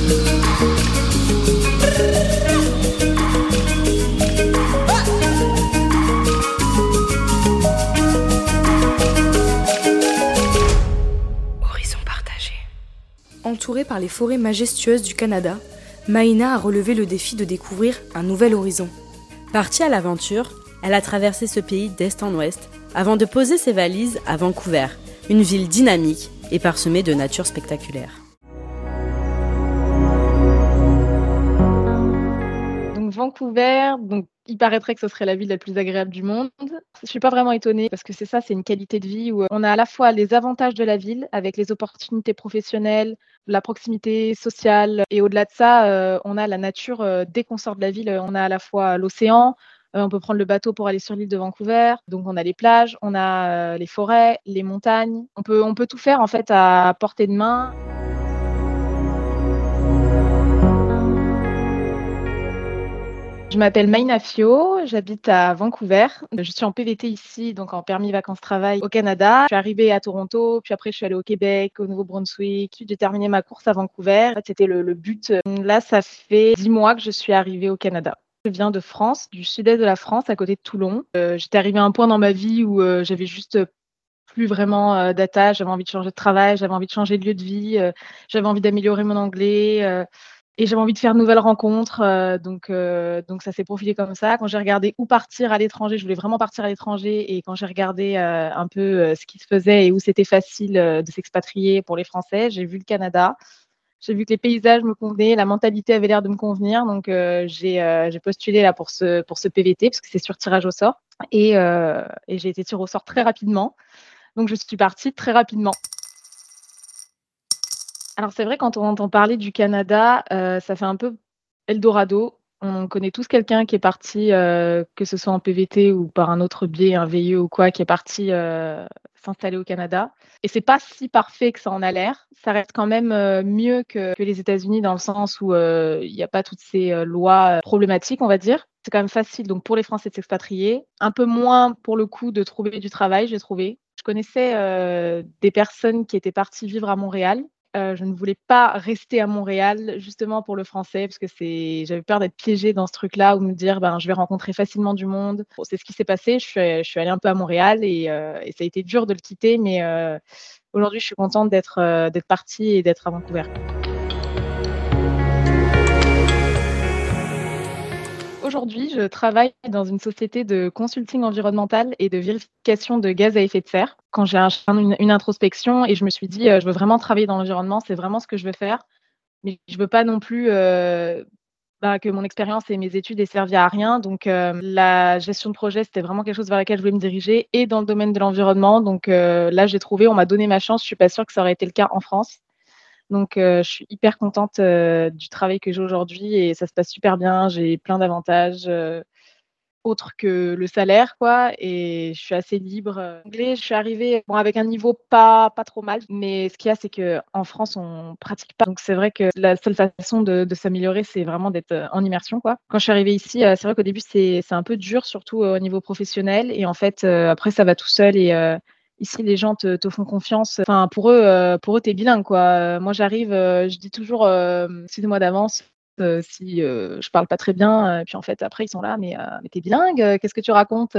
Horizon partagé. Entourée par les forêts majestueuses du Canada, Maïna a relevé le défi de découvrir un nouvel horizon. Partie à l'aventure, elle a traversé ce pays d'est en ouest avant de poser ses valises à Vancouver, une ville dynamique et parsemée de nature spectaculaire. Donc Vancouver, il paraîtrait que ce serait la ville la plus agréable du monde. Je suis pas vraiment étonnée parce que c'est une qualité de vie où on a à la fois les avantages de la ville avec les opportunités professionnelles, la proximité sociale et au-delà de ça, on a la nature, dès qu'on sort de la ville, on a à la fois l'océan, on peut prendre le bateau pour aller sur l'île de Vancouver, donc on a les plages, on a, les forêts, les montagnes. On peut tout faire en fait à portée de main. Je m'appelle Maïna Fio, j'habite à Vancouver. Je suis en PVT ici, donc en permis vacances-travail au Canada. Je suis arrivée à Toronto, puis après je suis allée au Québec, au Nouveau-Brunswick. Puis j'ai terminé ma course à Vancouver. En fait, c'était le but. Là, ça fait 10 mois que je suis arrivée au Canada. Je viens de France, du sud-est de la France, à côté de Toulon. J'étais arrivée à un point dans ma vie où j'avais juste plus vraiment d'attache. J'avais envie de changer de travail, j'avais envie de changer de lieu de vie, j'avais envie d'améliorer mon anglais. Et j'avais envie de faire de nouvelles rencontres, donc ça s'est profilé comme ça. Quand j'ai regardé où partir à l'étranger, je voulais vraiment partir à l'étranger et quand j'ai regardé, un peu, ce qui se faisait et où c'était facile, de s'expatrier pour les Français, j'ai vu le Canada. J'ai vu que les paysages me convenaient, la mentalité avait l'air de me convenir, donc j'ai postulé là pour ce PVT parce que c'est sur tirage au sort et j'ai été tirée au sort très rapidement. Donc je suis partie très rapidement. Alors c'est vrai quand on entend parler du Canada, ça fait un peu eldorado. On connaît tous quelqu'un qui est parti, que ce soit en PVT ou par un autre biais, un VIE ou quoi, qui est parti, s'installer au Canada et c'est pas si parfait que ça en a l'air. Ça reste quand même, mieux que les États-Unis dans le sens où, il y a pas toutes ces, lois, problématiques, on va dire. C'est quand même facile donc pour les Français de s'expatrier. Un peu moins pour le coup de trouver du travail, j'ai trouvé. Je connaissais, des personnes qui étaient parties vivre à Montréal. Je ne voulais pas rester à Montréal justement pour le français parce que j'avais peur d'être piégée dans ce truc-là ou me dire: «Ben, je vais rencontrer facilement du monde». Bon, c'est ce qui s'est passé. Je suis allée un peu à Montréal et ça a été dur de le quitter, mais aujourd'hui, je suis contente d'être partie et d'être à Vancouver. Aujourd'hui, je travaille dans une société de consulting environnemental et de vérification de gaz à effet de serre. Quand j'ai une introspection et je me suis dit: «Je veux vraiment travailler dans l'environnement, c'est vraiment ce que je veux faire». Mais je veux pas non plus, que mon expérience et mes études aient servi à rien. Donc, la gestion de projet, c'était vraiment quelque chose vers lequel je voulais me diriger et dans le domaine de l'environnement. Donc, là, j'ai trouvé, on m'a donné ma chance. Je suis pas sûre que ça aurait été le cas en France. Donc, je suis hyper contente, du travail que j'ai aujourd'hui et ça se passe super bien. J'ai plein d'avantages, autres que le salaire quoi et je suis assez libre, anglais, je suis arrivée, bon avec un niveau pas trop mal, mais ce qu'il y a, c'est qu'en France, on pratique pas. Donc c'est vrai que la seule façon de s'améliorer, c'est vraiment d'être, en immersion, quoi. Quand je suis arrivée ici, c'est vrai qu'au début, c'est un peu dur, surtout, au niveau professionnel et en fait, après ça va tout seul et ici les gens te font confiance. Enfin pour eux, tu es bilingue, quoi. Moi j'arrive, je dis toujours, «Excusez-moi d'avance, si, je parle pas très bien, puis en fait après ils sont là: «Mais tu es bilingue, qu'est-ce que tu racontes?»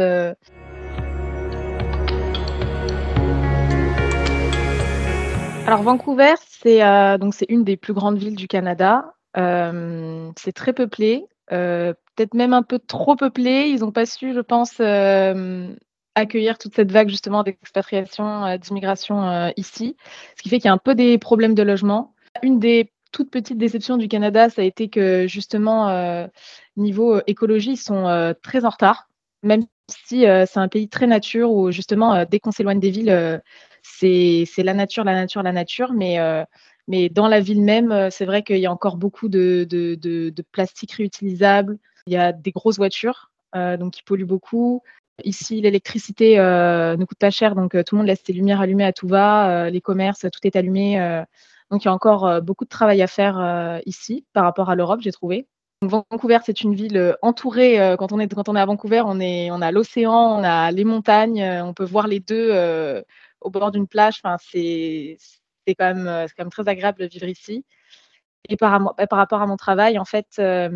Alors Vancouver, c'est une des plus grandes villes du Canada. C'est très peuplé, peut-être même un peu trop peuplé. Ils ont pas su, je pense, accueillir toute cette vague justement d'expatriation, d'immigration, ici. Ce qui fait qu'il y a un peu des problèmes de logement. Une des toutes petites déceptions du Canada, ça a été que justement, niveau, écologie, ils sont, très en retard. Même si, c'est un pays très nature où justement, dès qu'on s'éloigne des villes, c'est la nature, la nature, la nature, mais dans la ville même, c'est vrai qu'il y a encore beaucoup de plastique réutilisable. Il y a des grosses voitures, donc qui polluent beaucoup. Ici, l'électricité, ne coûte pas cher, donc tout le monde laisse ses lumières allumées à tout va, les commerces, tout est allumé, donc il y a encore, beaucoup de travail à faire, ici par rapport à l'Europe, j'ai trouvé. Donc Vancouver, c'est une ville, entourée, quand on est à Vancouver, on a l'océan, on a les montagnes, on peut voir les 2 au bord d'une plage. Enfin, c'est quand même très agréable de vivre ici Et par rapport à mon travail, en fait,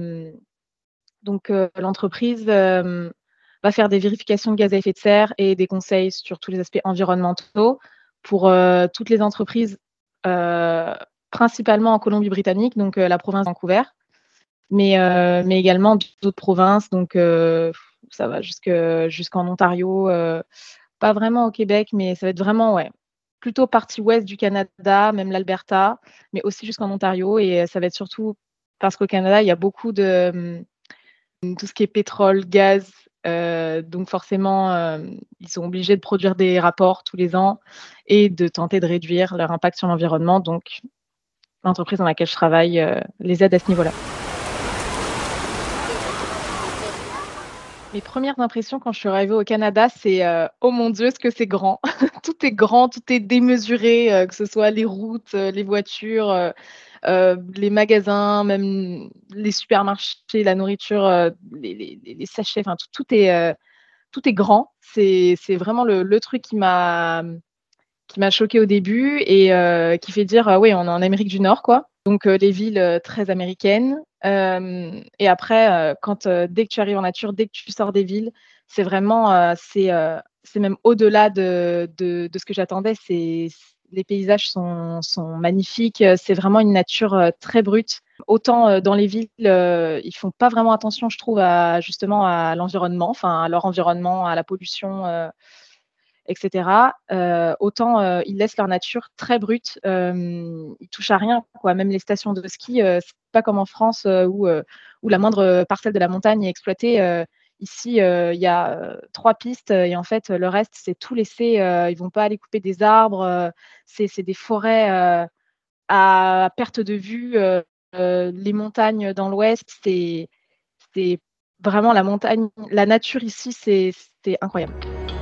l'entreprise, va faire des vérifications de gaz à effet de serre et des conseils sur tous les aspects environnementaux pour, toutes les entreprises, heu, principalement en Colombie-Britannique, donc la province de Vancouver, mais également d'autres provinces, donc ça va jusqu'en Ontario, pas vraiment au Québec, mais ça va être vraiment, ouais, plutôt partie ouest du Canada, même l'Alberta, mais aussi jusqu'en Ontario et ça va être surtout parce qu'au Canada, il y a beaucoup de, tout ce qui est pétrole, gaz, donc forcément, ils sont obligés de produire des rapports tous les ans et de tenter de réduire leur impact sur l'environnement, donc l'entreprise dans laquelle je travaille, les aide à ce niveau-là. Mes premières impressions quand je suis arrivée au Canada, c'est, «Oh mon Dieu, ce que c'est grand!» Tout est grand, tout est démesuré, que ce soit les routes, les voitures, les magasins, même les supermarchés, la nourriture, les sachets, enfin tout est grand. C'est vraiment le truc qui m'a choquée au début et qui fait dire: «Oui, on est en Amérique du Nord, quoi». Donc les villes, très américaines. Hem Et après, dès que tu arrives en nature, dès que tu sors des villes, c'est vraiment, c'est même au-delà de ce que j'attendais. Les paysages sont magnifiques, c'est vraiment une nature, très brute. Autant, dans les villes, ils font pas vraiment attention, je trouve, à justement à l'environnement, enfin à leur environnement, à la pollution, et cetera. Autant, ils laissent leur nature très brute, ils touchent à rien, quoi. Même les stations de ski, c'est pas comme en France, où la moindre parcelle de la montagne est exploitée. Ici, il y a, 3 pistes, et en fait, le reste, c'est tout laissé, ils vont pas aller couper des arbres, c'est des forêts, à perte de vue, les montagnes dans l'ouest, c'est vraiment la nature ici, c'est incroyable.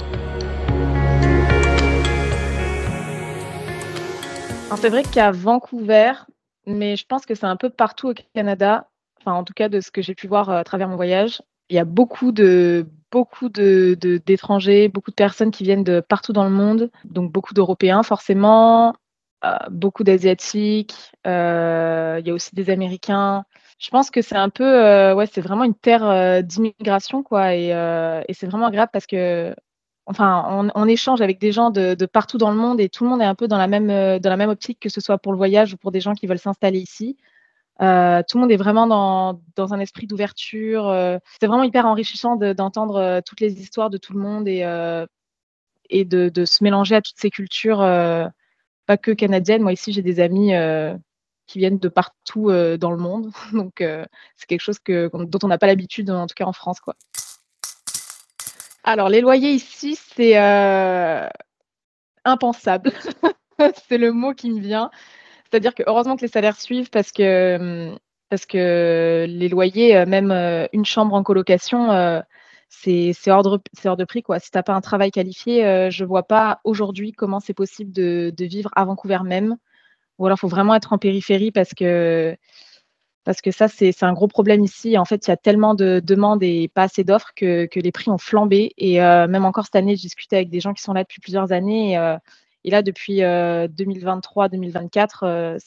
Alors c'est vrai qu'à Vancouver, mais je pense que c'est un peu partout au Canada, enfin en tout cas de ce que j'ai pu voir, à travers mon voyage. Il y a beaucoup de d'étrangers, beaucoup de personnes qui viennent de partout dans le monde, donc beaucoup d'Européens forcément, beaucoup d'Asiatiques, il y a aussi des Américains. Je pense que c'est un peu, ouais, c'est vraiment une terre, d'immigration quoi et c'est vraiment agréable parce que enfin, on échange avec des gens de partout dans le monde et tout le monde est un peu dans la même optique, que ce soit pour le voyage ou pour des gens qui veulent s'installer ici. Tout le monde est vraiment dans un esprit d'ouverture, c'est vraiment hyper enrichissant d'entendre, toutes les histoires de tout le monde et de se mélanger à toutes ces cultures, pas que canadiennes. Moi, ici, j'ai des amis, qui viennent de partout, dans le monde, donc c'est quelque chose dont on n'a pas l'habitude, en tout cas en France, quoi. Alors les loyers ici, c'est, impensable. C'est le mot qui me vient. C'est-à-dire que heureusement que les salaires suivent parce que les loyers, même, une chambre en colocation, c'est hors de prix, quoi. Si tu as pas un travail qualifié, je vois pas aujourd'hui comment c'est possible de vivre à Vancouver même. Ou alors faut vraiment être en périphérie parce que ça, c'est un gros problème ici. En fait, il y a tellement de demandes et pas assez d'offres que les prix ont flambé et même encore cette année, je discutais avec des gens qui sont là depuis plusieurs années et là depuis, 2023-2024,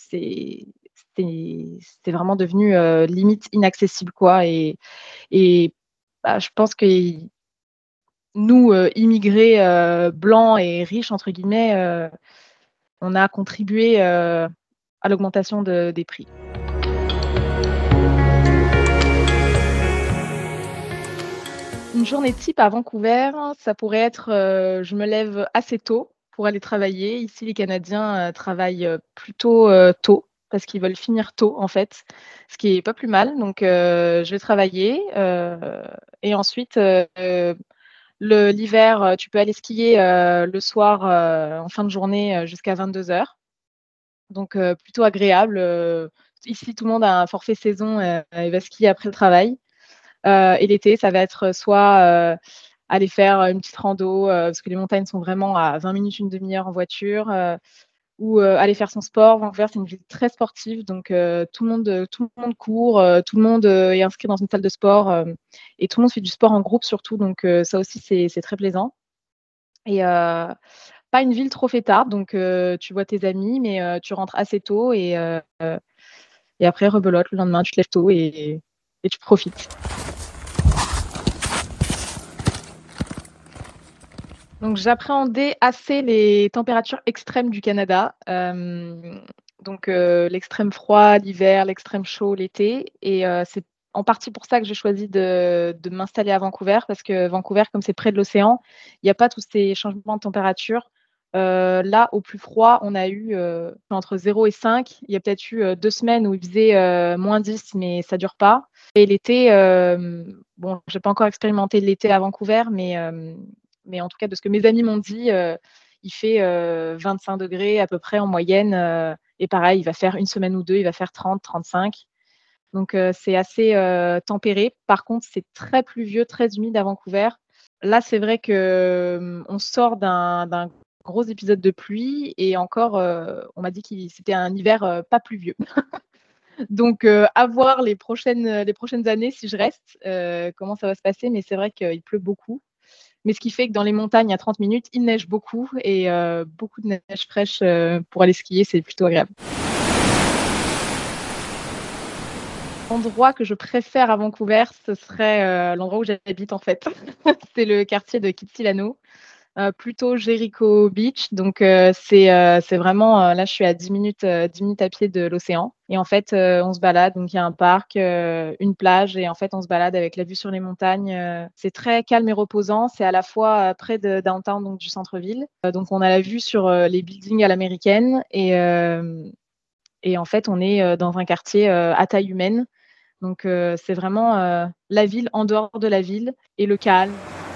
c'est vraiment devenu, limite inaccessible, quoi et bah, je pense que nous, immigrés, «blancs et riches» entre guillemets, on a contribué, à l'augmentation des prix. Une journée type à Vancouver, ça pourrait être, je me lève assez tôt pour aller travailler. Ici, les Canadiens, travaillent, plutôt, tôt parce qu'ils veulent finir tôt, en fait, ce qui est pas plus mal. Donc, je vais travailler, et ensuite, l'hiver, tu peux aller skier, le soir, en fin de journée, jusqu'à 22 heures. Donc, plutôt agréable, ici, tout le monde a un forfait saison, et va skier après le travail. Et l'été, ça va être soit, aller faire, une petite rando, parce que les montagnes sont vraiment à 20 minutes, une demi-heure en voiture, ou, aller faire son sport. Vancouver, c'est une ville très sportive, donc tout le monde court, tout le monde, est inscrit dans une salle de sport, et tout le monde fait du sport en groupe surtout, donc ça aussi, c'est très plaisant et pas une ville trop fêtarde, donc tu vois tes amis, mais tu rentres assez tôt Et après, rebelote, le lendemain, tu te lèves tôt et tu profites. Donc, j'appréhendais assez les températures extrêmes du Canada. L'extrême froid l'hiver, l'extrême chaud l'été. Et c'est en partie pour ça que j'ai choisi de m'installer à Vancouver, parce que Vancouver, comme c'est près de l'océan, il n'y a pas tous ces changements de température. Là, au plus froid, on a eu entre 0 et 5. Il y a peut-être eu 2 semaines où il faisait -10, mais ça ne dure pas. Et l'été, bon, je n'ai pas encore expérimenté l'été à Vancouver, mais en tout cas, de ce que mes amis m'ont dit, il fait 25 degrés à peu près en moyenne. Et pareil, il va faire une semaine ou deux, il va faire 30, 35. Donc, c'est assez tempéré. Par contre, c'est très pluvieux, très humide à Vancouver. Là, c'est vrai qu'on sort d'un gros épisode de pluie et encore, on m'a dit que c'était un hiver pas pluvieux. Donc, à voir les prochaines années si je reste, comment ça va se passer. Mais c'est vrai qu'il pleut beaucoup. Mais ce qui fait que dans les montagnes, à 30 minutes, il neige beaucoup et beaucoup de neige fraîche pour aller skier, c'est plutôt agréable. L'endroit que je préfère à Vancouver, ce serait l'endroit où j'habite en fait. C'est le quartier de Kitsilano, plutôt Jericho Beach. Donc c'est vraiment là je suis à 10 minutes à pied de l'océan et en fait on se balade, donc il y a un parc, une plage et en fait on se balade avec la vue sur les montagnes. C'est très calme et reposant, c'est à la fois près de downtown, donc du centre-ville. Donc on a la vue sur les buildings à l'américaine et en fait on est dans un quartier à taille humaine. Donc c'est vraiment la ville en dehors de la ville et le calme.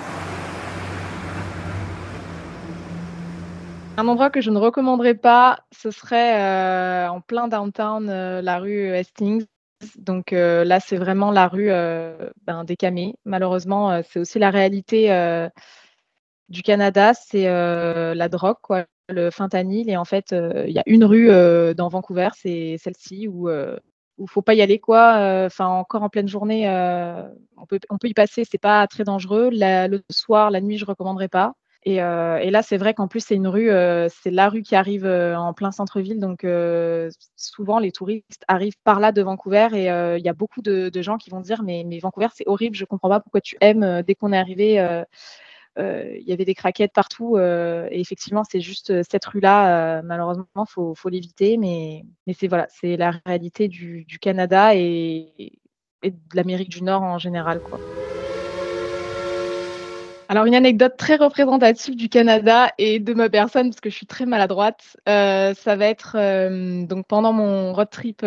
Un endroit que je ne recommanderais pas, ce serait en plein downtown, la rue Hastings. Donc là, c'est vraiment la rue des camés. Malheureusement, c'est aussi la réalité du Canada, c'est la drogue, quoi, le fentanyl. Et en fait, il y a une rue dans Vancouver, c'est celle-ci où faut pas y aller, quoi. Enfin, encore en pleine journée, on peut y passer, c'est pas très dangereux. Le soir, la nuit, je recommanderais pas. Et là, c'est vrai qu'en plus, c'est une rue, c'est la rue qui arrive en plein centre-ville. Donc, souvent, les touristes arrivent par là de Vancouver. Et il y a beaucoup de gens qui vont dire mais Vancouver, c'est horrible, je ne comprends pas pourquoi tu aimes. Dès qu'on est arrivé, il y avait des craquettes partout. Et effectivement, c'est juste cette rue-là. Malheureusement, faut l'éviter. Mais c'est la réalité du Canada et de l'Amérique du Nord en général, quoi. Alors, une anecdote très représentative du Canada et de ma personne, parce que je suis très maladroite, ça va être donc pendant mon road trip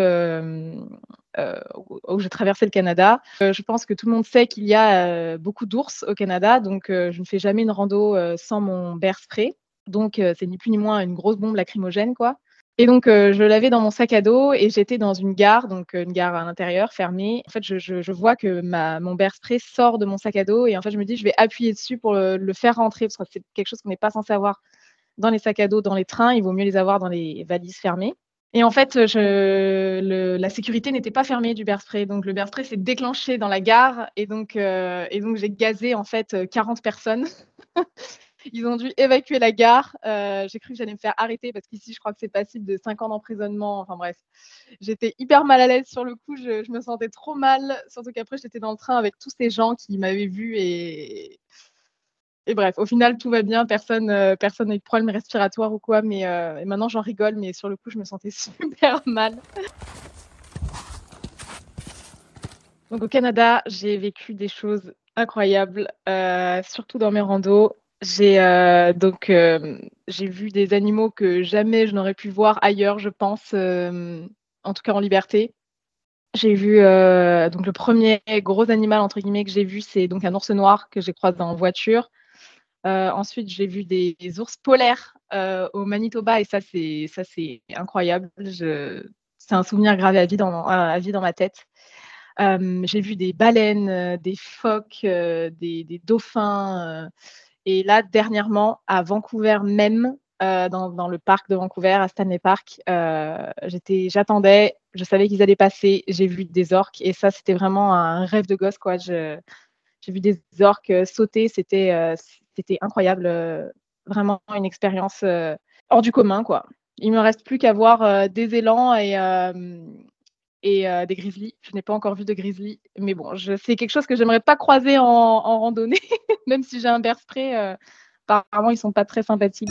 où j'ai traversé le Canada. Je pense que tout le monde sait qu'il y a beaucoup d'ours au Canada, donc je ne fais jamais une rando sans mon bear spray. Donc, c'est ni plus ni moins une grosse bombe lacrymogène, quoi. Et donc, je l'avais dans mon sac à dos et j'étais dans une gare, donc une gare à l'intérieur, fermée. En fait, je vois que mon bear spray sort de mon sac à dos et en fait, je me dis: «Je vais appuyer dessus pour le faire rentrer», parce que c'est quelque chose qu'on n'est pas censé avoir dans les sacs à dos, dans les trains. Il vaut mieux les avoir dans les valises fermées. Et en fait, la sécurité n'était pas fermée du bear spray. Donc le bear spray s'est déclenché dans la gare et donc j'ai gazé en fait 40 personnes. Ils ont dû évacuer la gare. J'ai cru que j'allais me faire arrêter parce qu'ici, je crois que c'est passible de 5 ans d'emprisonnement. Enfin bref, j'étais hyper mal à l'aise sur le coup. Je me sentais trop mal, surtout qu'après, j'étais dans le train avec tous ces gens qui m'avaient vue et bref, au final, tout va bien. Personne n'a eu de problème respiratoire ou quoi. Mais et maintenant, j'en rigole, mais sur le coup, je me sentais super mal. Donc au Canada, j'ai vécu des choses incroyables, surtout dans mes randos. J'ai vu des animaux que jamais je n'aurais pu voir ailleurs, je pense, en tout cas en liberté. J'ai vu donc le premier gros animal entre guillemets que j'ai vu, c'est donc un ours noir que j'ai croisé en voiture. Ensuite, j'ai vu des ours polaires au Manitoba et ça c'est incroyable. C'est un souvenir gravé à vie dans ma tête. J'ai vu des baleines, des phoques, des dauphins. Et là, dernièrement, à Vancouver même, dans le parc de Vancouver, à Stanley Park, j'attendais, je savais qu'ils allaient passer. J'ai vu des orques et ça, c'était vraiment un rêve de gosse, quoi. J'ai vu des orques sauter, c'était incroyable. Vraiment une expérience hors du commun, quoi. Il me reste plus qu'à voir des élans et des grizzlies. Je n'ai pas encore vu de grizzlies, mais bon, c'est quelque chose que j'aimerais pas croiser en randonnée, même si j'ai un bear spray, apparemment ils sont pas très sympathiques.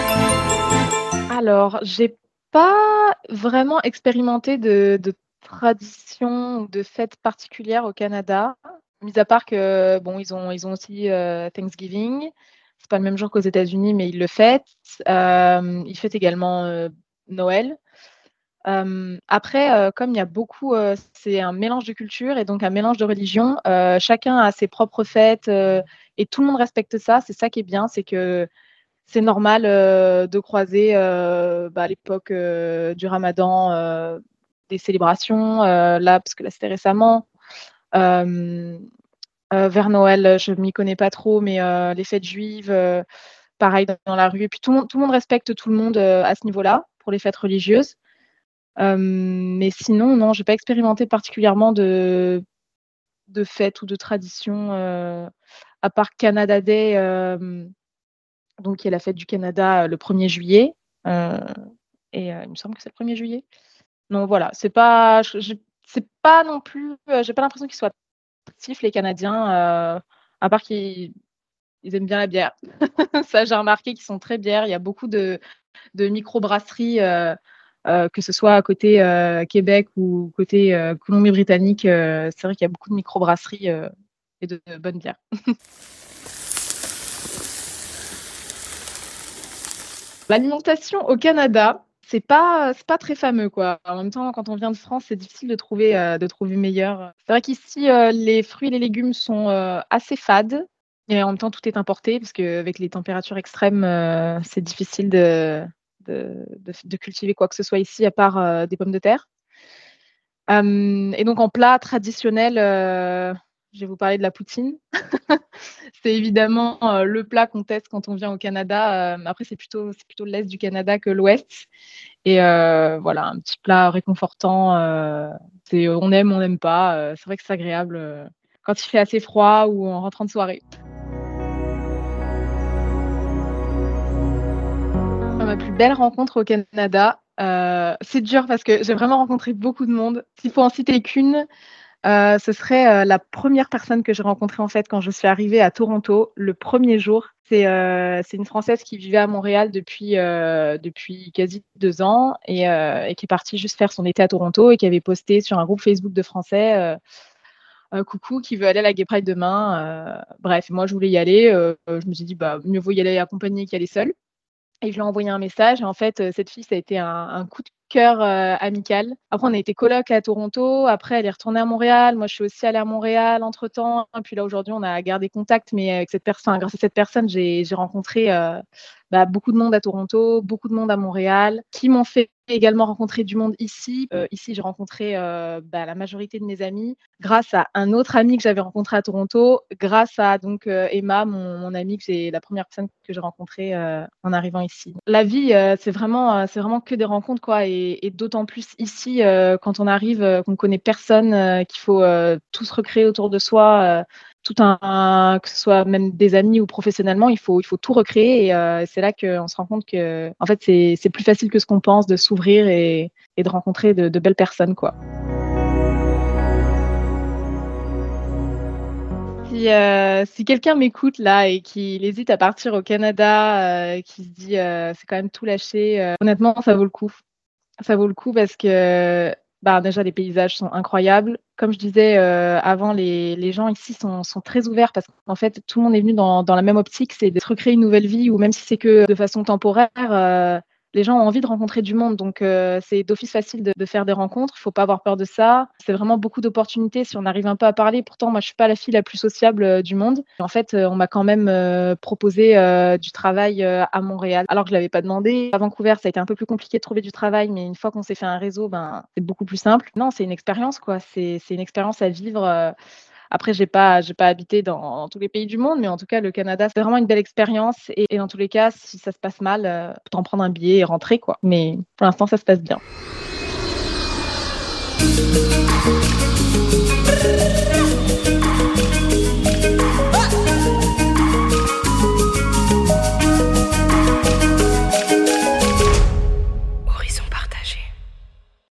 Alors, j'ai pas vraiment expérimenté de tradition ou de fête particulière au Canada, mis à part que, bon, ils ont aussi, Thanksgiving. C'est pas le même jour qu'aux États-Unis, mais ils le fêtent. Ils fêtent également, Noël. Après, comme il y a beaucoup, c'est un mélange de cultures et donc un mélange de religions, chacun a ses propres fêtes, et tout le monde respecte ça. C'est ça qui est bien, c'est que c'est normal, de croiser, à l'époque, du ramadan, des célébrations, là, parce que là, c'était récemment. Hem, Vers Noël, je m'y connais pas trop, mais les fêtes juives, pareil dans la rue et puis tout le monde respecte tout le monde, à ce niveau-là, pour les fêtes religieuses. Mais sinon, non, j'ai pas expérimenté particulièrement de fêtes ou de traditions, à part Canada Day, donc qui est la fête du Canada, le 1er juillet, heu il me semble que c'est le 1er juillet. Non, voilà, c'est pas non plus, j'ai pas l'impression qu'ils soient actifs les Canadiens, à part qu'ils aiment bien la bière. Ça, j'ai remarqué qu'ils sont très bières. Il y a beaucoup de microbrasseries, que ce soit à côté, Québec ou côté, Colombie-Britannique, c'est vrai qu'il y a beaucoup de microbrasseries, et de bonnes bières. L'alimentation au Canada, c'est pas très fameux, quoi. En même temps, quand on vient de France, c'est difficile de trouver meilleur. C'est vrai qu'ici, les fruits et les légumes sont, assez fades et en même temps, tout est importé parce qu'avec les températures extrêmes, c'est difficile de cultiver quoi que ce soit ici à part, des pommes de terre. Et donc en plat traditionnel, je vais vous parler de la poutine. C'est évidemment, le plat qu'on teste quand on vient au Canada, après c'est plutôt l'est du Canada que l'ouest et voilà, un petit plat réconfortant, c'est on aime, on n'aime pas, c'est vrai que c'est agréable, quand il fait assez froid ou en rentrant de soirée. Ma plus belle rencontre au Canada, c'est dur parce que j'ai vraiment rencontré beaucoup de monde. S'il faut en citer qu'une, ce serait, la première personne que j'ai rencontrée, en fait, quand je suis arrivée à Toronto, le 1er jour. C'est une Française qui vivait à Montréal depuis quasi 2 ans et qui est partie juste faire son été à Toronto et qui avait posté sur un groupe Facebook de Français, «Coucou, qui veut aller à la Gay Pride demain?» Bref, moi je voulais y aller, je me suis dit: «Bah, mieux vaut y aller accompagnée qu'y aller seule». Et je lui ai envoyé un message et en fait, cette fille, ça a été un coup de cœur, amical. Après on a été coloc à Toronto, après elle est retournée à Montréal. Moi, je suis aussi allée à Montréal entre-temps. Puis là, aujourd'hui, on a gardé contact, mais avec cette personne grâce à cette personne, j'ai rencontré, beaucoup de monde à Toronto, beaucoup de monde à Montréal, qui m'ont fait également rencontrer du monde ici. Ici, j'ai rencontré, la majorité de mes amis grâce à un autre ami que j'avais rencontré à Toronto, grâce à donc, Emma, mon amie la première personne que j'ai rencontrée, en arrivant ici. La vie, c'est vraiment que des rencontres, quoi et d'autant plus ici, quand on arrive, qu'on connaît personne, qu'il faut, tout se recréer autour de soi, tout un que ce soit même des amis ou professionnellement, il faut tout recréer et c'est là qu'on se rend compte qu'en fait, c'est plus facile que ce qu'on pense de s'ouvrir et de rencontrer de belles personnes, quoi. Si quelqu'un m'écoute là et qu'il hésite à partir au Canada, qui se dit, «C'est quand même tout lâcher», honnêtement, ça vaut le coup. Ça vaut le coup parce que, déjà les paysages sont incroyables. Comme je disais, avant, les gens ici sont très ouverts parce qu'en fait, tout le monde est venu dans la même optique, c'est de se recréer une nouvelle vie ou même si c'est que de façon temporaire, les gens ont envie de rencontrer du monde donc c'est d'office facile de faire des rencontres. Il faut pas avoir peur de ça. C'est vraiment beaucoup d'opportunités si on arrive un peu à parler. Pourtant, moi, je suis pas la fille la plus sociable, du monde. En fait, on m'a quand même, proposé, du travail, à Montréal, alors que je l'avais pas demandé. À Vancouver, ça a été un peu plus compliqué de trouver du travail, mais une fois qu'on s'est fait un réseau, c'est beaucoup plus simple. Non, c'est une expérience, quoi. C'est une expérience à vivre, après j'ai pas habité dans tous les pays du monde, mais en tout cas, le Canada, c'est vraiment une belle expérience et dans tous les cas, si ça se passe mal, autant prendre un billet et rentrer, quoi. Mais pour l'instant, ça se passe bien.